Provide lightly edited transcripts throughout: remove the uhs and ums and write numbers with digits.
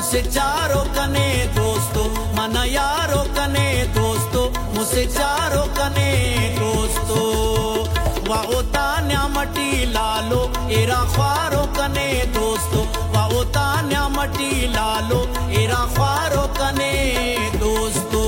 मुझसे चारों कने दोस्तों, मना यारो कने दोस्तों, मुझसे चारों कने दोस्तों। वाओता न्यामटी लालो एरा ख्वारो कने दोस्तों, वाओता न्यामटी लालो एरा ख्वारो कने दोस्तों।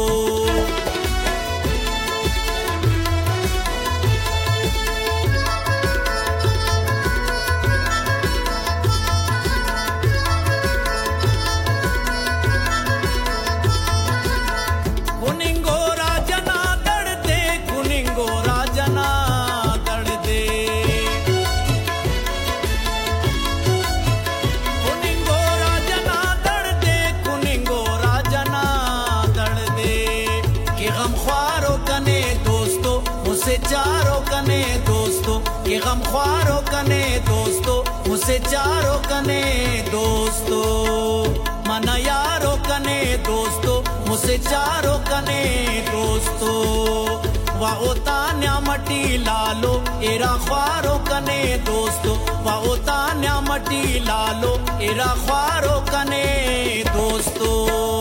चारों कने दोस्तों, ये गम ख्वारों कने दोस्तों, मुझसे चारों कने दोस्तों। मना यारों कने दोस्तों, मुझसे चारों कने दोस्तों। वाओता न्यामटी लालो एरा ख्वारों कने दोस्तों, वाओता न्यामटी लालो एरा ख्वारों कने दोस्तों।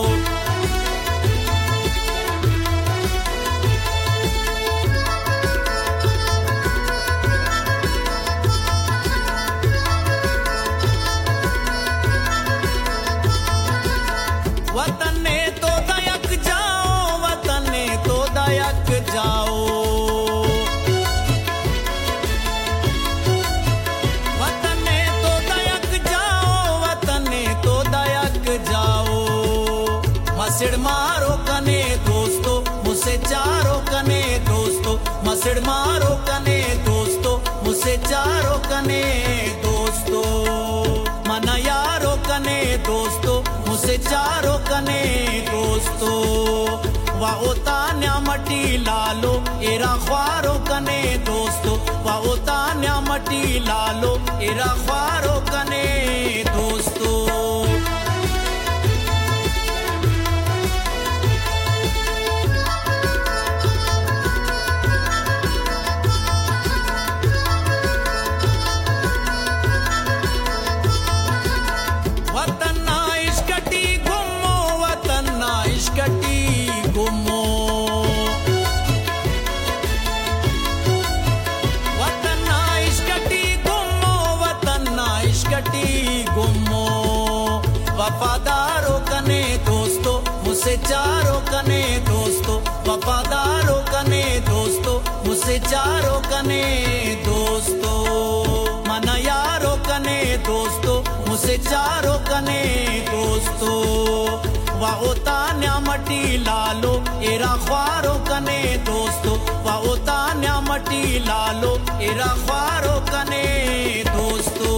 वतन ने तो दयक जाओ, वतन ने तो दयक जाओ, वतन ने तो दयक जाओ, वतन ने तो दयक जाओ। मसिड़ मारो कने दोस्तों, मुझसे चारों कने दोस्तों, मसिड़ मारो कने दोस्तों, मुझसे चारों कने दोस्तों। मना यारो कने दोस्तों, मुझसे चारों कने दोस्तों। वाओता न्यामटी लालो एरा ख्वारो कने दोस्तों, वाओता न्यामटी लालो एरा ख्वारो कने दोस्तों। वफादारों कने दोस्तों, मुझसे चारों कने दोस्तों, वफादारों कने दोस्तों, मुझसे चारों कने दोस्तों। मना यारों कने दोस्तों, मुझसे चारों कने दोस्तों। वाओता न्यामटी लालो एरा ख्वारो कने दोस्तों, वाओता न्यामटी लालो एरा ख्वारो कने दोस्तों।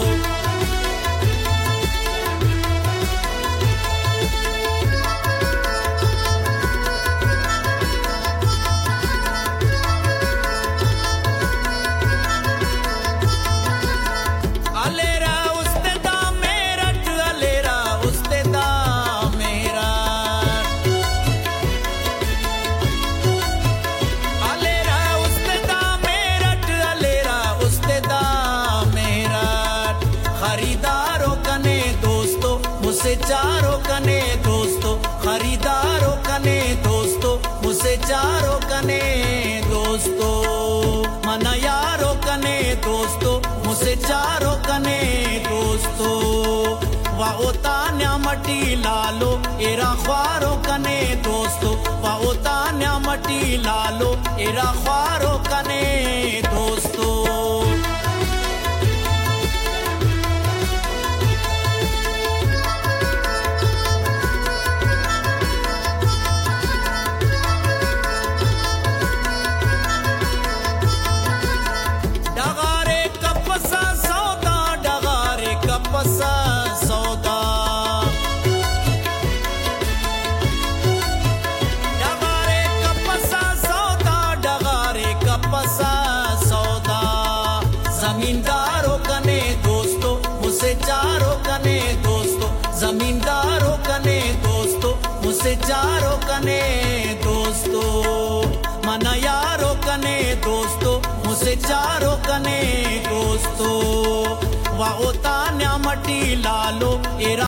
खरीदारों कने दोस्तों, मुझसे चारों कने दोस्तों, खरीदारों कने दोस्तों, मुझसे चारों कने दोस्तों। मना यारों कने दोस्तों, मुझसे चारों कने दोस्तों। वाओता न्यामटी लालो एरा ख्वारो कने दोस्तों, वाओता न्यामटी लालो एरा ख्वारो कने दोस्तों। जमींदारों कने दोस्तों, मुझसे चारों कने दोस्तों, जमींदारों कने दोस्तों, मुझसे चारों कने दोस्तों। मना यारों कने दोस्तों, मुझसे चारों कने दोस्तों। वाओता न्यामटी लालो एरा